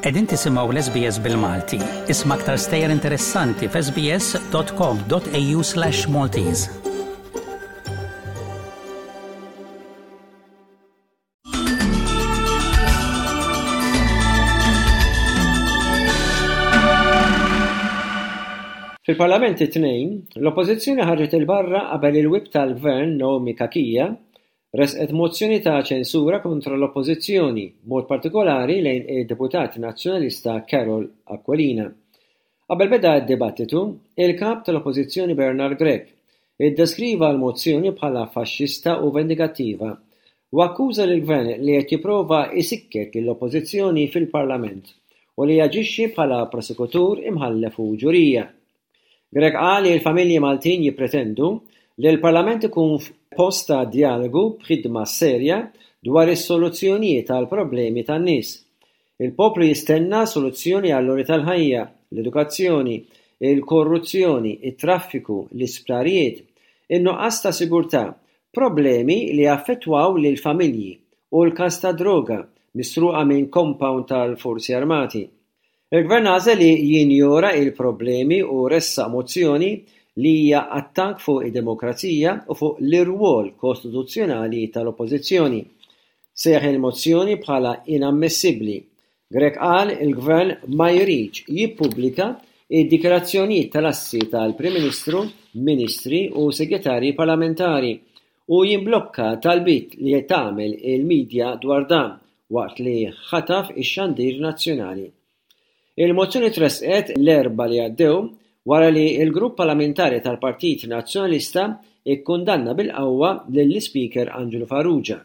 Qegħdin tisimgħu l-SBS bil-Malti. Isma' aktar stejjer interessanti f'sbs.com.au/Maltese. Fil-Parlament it-tnejn, l-Oppożizzjoni ħarġet il-barra qabel il-Whip tal-Gvern Naomi Kakija resqet mozzjoni ta' ċensura kontra l-Oppożizzjoni, b'mod partikolari lejn id-Deputat Nazzjonalista Carol Aquilina. Qabel beda d-dibattitu, il-kap tal-Oppożizzjoni Bernard Gregg iddeskriva l-mozzjoni bħala faxxista u vendikattiva u akkuża lill-Gvern li qed jipprova isikket lill-Oppożizzjoni fil-Parlament u li jaġixxi bħala prosekutur imħallef u ġurija. Gregg qal li l-familji Maltin jippretendu li l-Parlament ikun post ta' dialogu b'ħidma serja dwar is-soluzzjonijiet għall-problemi tan-nies. Il-poplu jistenna soluzzjoni għall-uri tal-ħajja, l-edukazzjoni, il-korruzzjoni, it-traffiku, l-isptarijiet, in-nuqqas ta' sigurtà, problemi li affettwaw lil familji u l-każ ta' droga misruqa minn compound tal-Forzi Armati. Il-Gvern għażel li jinjora il-problemi u ressa mozzjoni li hija attakk fuq id-demokrazija u fuq l-irwol kostituzzjonali tal-Oppożizzjoni. Seħħ il-mozzjoni bħala inammissibbli. Gregg qal il-Gvern ma jridx jippubblika id-dikjarazzjonijiet tal-assi tal-Prim Ministru, Ministri u Segretarji Parlamentari u jimblokka talbiet li qed tagħmel il-midja dwar dan waqt li ħataf ix-xandir nazzjonali. Il-mozzjoni tresqet l-erba li għaddew wara li l-grupp parlamentari tal-Partit Nazzjonalista ikkundanna bil-qawwa lill-Speaker Angelo Farrugia.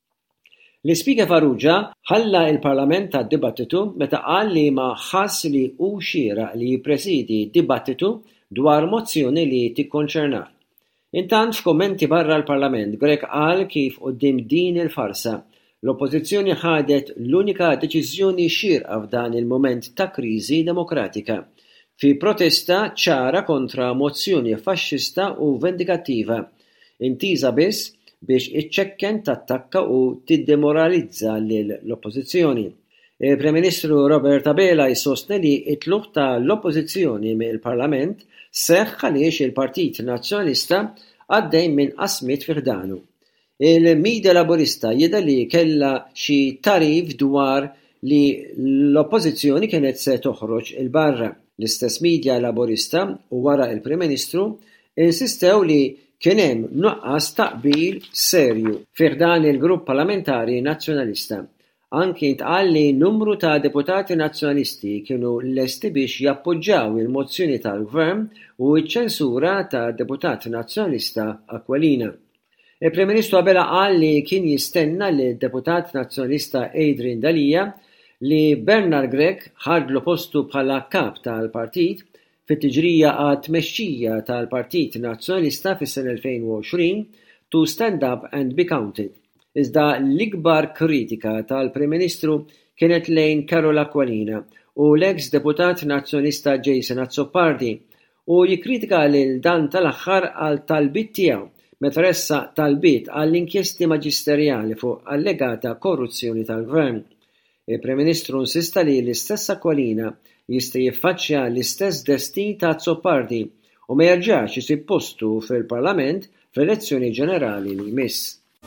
L-Speaker Farrugia ħalla l-Parlament tad-dibattitu meta qal li ma ħass li hu xieraq li jippresidi dibattitu dwar mozzjoni li tikkonċernah. Intant f'kummenti barra l-Parlament, Gregg qal kif quddiem din il-farsa l-Oppożizzjoni ħadet l-unika deċiżjoni xierqa f'dan il-mument ta' kriżi demokratika fi protesta ċara kontra mozzjoni faxxista u vendikattiva, intiża biss biex iċċekken tattakka u tiddemoralizza l-Oppożizzjoni. Il-Prim Ministru Robert Abela jsostni li t-tluq tal-Oppożizzjoni mill-Parlament seħħ għaliex il-Partit Nazzjonalista għaddej minn qasmiet fih danu. Il-Midja Laburista jidher li kellha xi tarif dwar li l-Oppożizzjoni kienet se toħroġ il-barra. L-istess Midja Laburista u wara il-Prim Ministru insistew li kien hemm nuqqas taqbil serju fih dan il-grupp parlamentari nazzjonalista. Anki ntqal li numru ta' deputati nazzjonalisti kienu lesti biex jappoġġjaw il-mozzjoni tal-Gvern u ċ-ċensura ta' deputat nazzjonalista Aquilina. Il-Prim Ministru Abela qal li kien jistenna li d-deputat nazzjonalista Adrian Dalija li Bernard Gregg ħadlu postu bħala kap tal-partit fit-tiġrija għat tmexxija tal-Partit Nazzjonalista fis-sena 2020 to stand up and be counted. Iżda l-ikbar kritika tal-Prim Ministru kienet lejn Carol Aquilina u l-ex deputat nazzjonista Jason Azzopardi u jikkritika lil dan tal-aħħar għal talbiet tiegħu meta ressa talbiet għall-inkjesti maġisterjali fuq allegata korruzzjoni tal-Gvern. Il-Prim Ministru insista li l-istess Aquilina jista' jiffaċċja l-istess destin ta' Azzopardi u ma jerġax isib postu fil-Parlament fl-elezzjoni ġenerali li jmiss.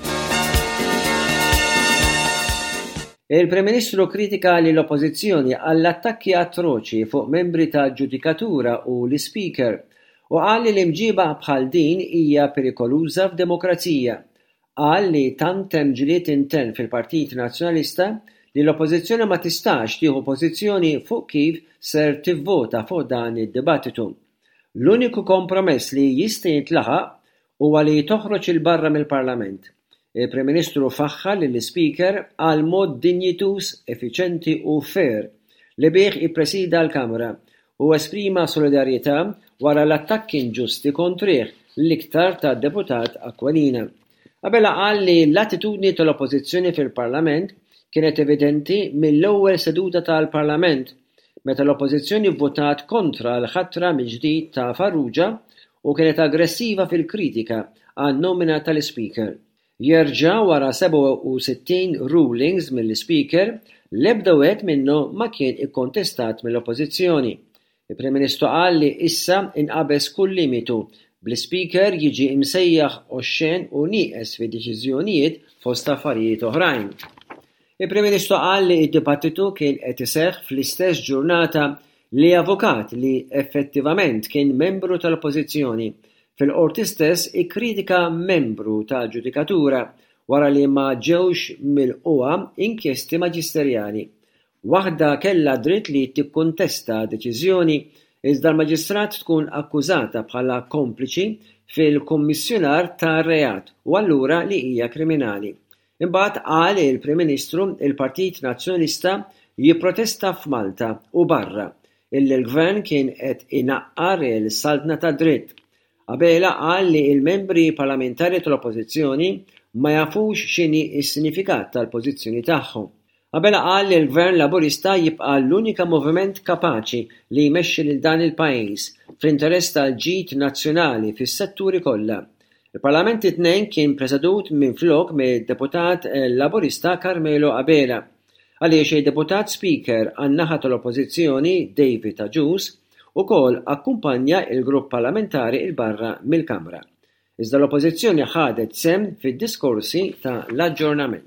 Il-Prim Ministru kritika lill-Oppożizzjoni għall-attakki atroċi fuq membri ta' ġudikatura u l-Speaker u qal li l-imġiba bħal din hija perikoluża f'demokrazija. Qal li tant hemm ġlied intern fil-Partit Nazzjonalista li l-Oppożizzjoni ma tistax tieħu pożizzjoni fuq kif ser tivvota fuq dan id-dibattitu. L-uniku kompromess li jista' jintlaħaq huwa li toħroġ il-barra mill-Parlament. Il-Prim Ministru faħħal lill-Speaker għal mod dinjitus, effiċenti u fair li bih ippresida l-Kamra u esprima solidarjetà wara l-attakki inġusti kontrih l-iktar tad-deputat Aquilina. Abela qal li l-attitudni tal-Oppożizzjoni fil-Parlament kienet evidenti mill-ewwel seduta tal-Parlament meta l-Oppożizzjoni vvotat kontra l-ħatra mill-ġdid ta' Farrugia u kienet aggressiva fil-kritika għan-nomina tal-Speaker. Jerġa' wara 67 rulings mill-Speaker l-ebda wieħed minnhom ma kien ikkontestat mill-Oppożizzjoni. Il-Prim Ministru qal li issa inqabeż kull limitu bl-Speaker jiġi msejjaħ oxxen u nieqes fid-deċiżjonijiet fost affarijiet oħrajn. Il-Prim Ministru qal li d-dibattitu kien qed iseħħ fl-istess ġurnata li avukat li effettivament kien membru tal-Oppożizzjoni fil-qorti stess ikkritika membru tal-Ġudikatura wara li ma ġewx milquha inkjesti maġisterjali. Waħda kellha dritt li tikkuntesta deċiżjoni iżda l-maġistrat tkun akkużata bħala kompliċi fil-kommissjonar tar-reat u allura li hija kriminali. Imbagħad qal il-Prim Ministru il-Partit Nazzjonalista jipprotesta f'Malta u barra illi l-Gvern kien qed inaqqar il-saltna tad-dritt. Qabela qal li l-membri parlamentari tal-Oppożizzjoni ma jafux x'inhi s-sinifikat tal-pożizzjoni tagħhom. Qabela qal li l-Gvern Laburista jibqa' l-unika moviment kapaċi li jmexxi lil dan il-pajjiż fl-interess tal-ġid nazzjonali fis-setturi kollha. Il-Parlament it-tnejn kien presedut minflok mid-deputat Laburista Carmelo Abela għaliex il-deputat Speaker għan-naħa tal-Oppożizzjoni David Agius ukoll akkumpanja il-grupp parlamentari il-barra mill-Kamra. Iżda l-Oppożizzjoni ħadet sem fid-diskorsi ta' l-aġġornament.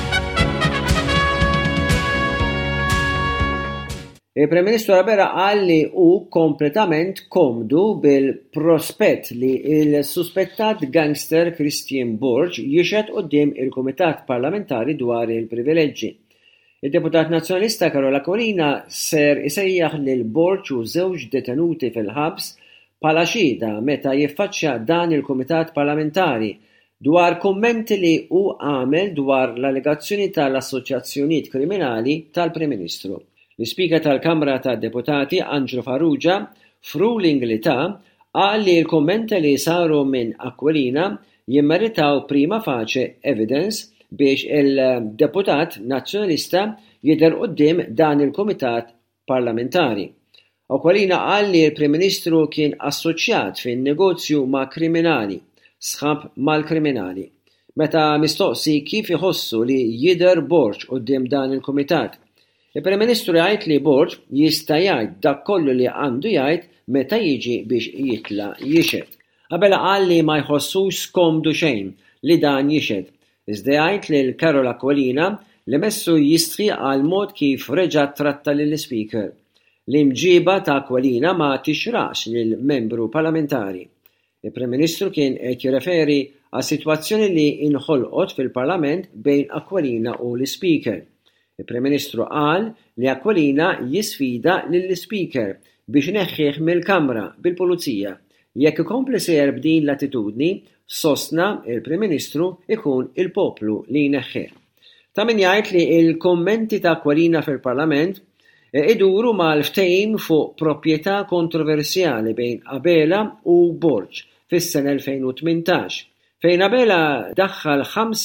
Il-Prim Ministru Abela qal li hu kompletament komdu bil-prospett li l-suspettat gangster Christian Borch jixed quddiem il-Kumitat Parlamentari dwar il-privileġġi. Il-Deputat Nazzjonalista Carola Collina ser isejjaħ lil Borch u żewġ detenuti fil-ħabs bħala xhieda meta jiffaċċja dan il-Kumitat Parlamentari dwar kummenti li hu għamel dwar l-allegazzjoni tal-assoċjazzjonijiet kriminali tal-Prim Ministru. L-Speaker tal-Kamra tad-Deputati Angelo Farrugia f'ruling li qal li l-kummenti li saru minn Aquilina jimmeritaw prima facie evidence biex il-Deputat Nazzjonalista jidher quddiem dan il-Kumitat Parlamentari. Aquilina qal li l-Prim Ministru kien assoċjat fin-negozju ma' kriminali, sħab mal-kriminali. Meta mistoqsi kif iħossu li jidher Borch quddiem dan il-Kumitat. Il-Prim Ministru jgħid li Borch jista' jgħid dak kollu li għandu jgħid meta jiġi biex jitla' jixed. Qabel qal li ma jħossux skomdu xejn li dan jixed. Iżda jgħid lil Carola Collina li messu jistħi għal mod kif reġa' tratta lill-Speaker. L-imġiba ta' Collina ma tixraqx lill-membru parlamentari. Il-Prim Ministru kien qed jirreferi għas sitwazzjoni li inħolqot fil-Parlament bejn Aquilina u l-Speaker. Il-Prim Ministru qal li Aquilina jisfida lill-Speaker biex ineħħih mill-Kamra bil-Pulizija. Jekk ikompli sejjer b'din l-attitudni, sostna il-Prim Ministru ikun il-poplu li jneħħih. Ta' min jgħid li l-kummenti ta' Aquilina fil-Parlament iduru mal-ftehim fuq proprjetà kontroversjali bejn Abela u Borch fis-sena 2018, fejn Abela daħħal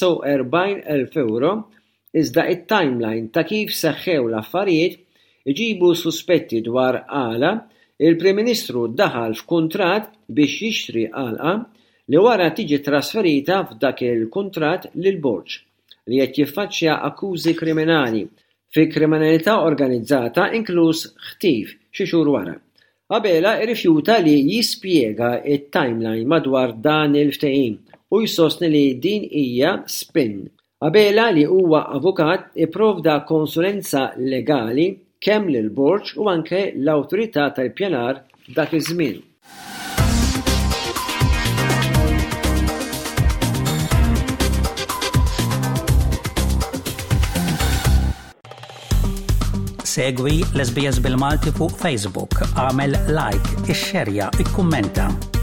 45,000 euro iżda it-timeline ta' kif seħħew l-affarijiet iġibu suspetti dwar għala il-Prim Ministru daħal f'kuntratt biex jixtri għalqa li wara tiġi trasferita f'dak il-kuntratt lil Borch li qed jiffaċċja akkużi kriminali fi kriminalità organizzata inkluż ħtif xi xhur wara. Abela rrifjuta li jispjega it-timeline madwar dan il-ftehim u jsostni li din hija spin. Abela li huwa avukat ipprovda konsulenza legali kemm lil Borch u anke l-awtorità tal-pjanar dak iż-żmien. Segwi l-SBS bil-Malti fuq Facebook, għamel like, ixxerja, ikkummenta.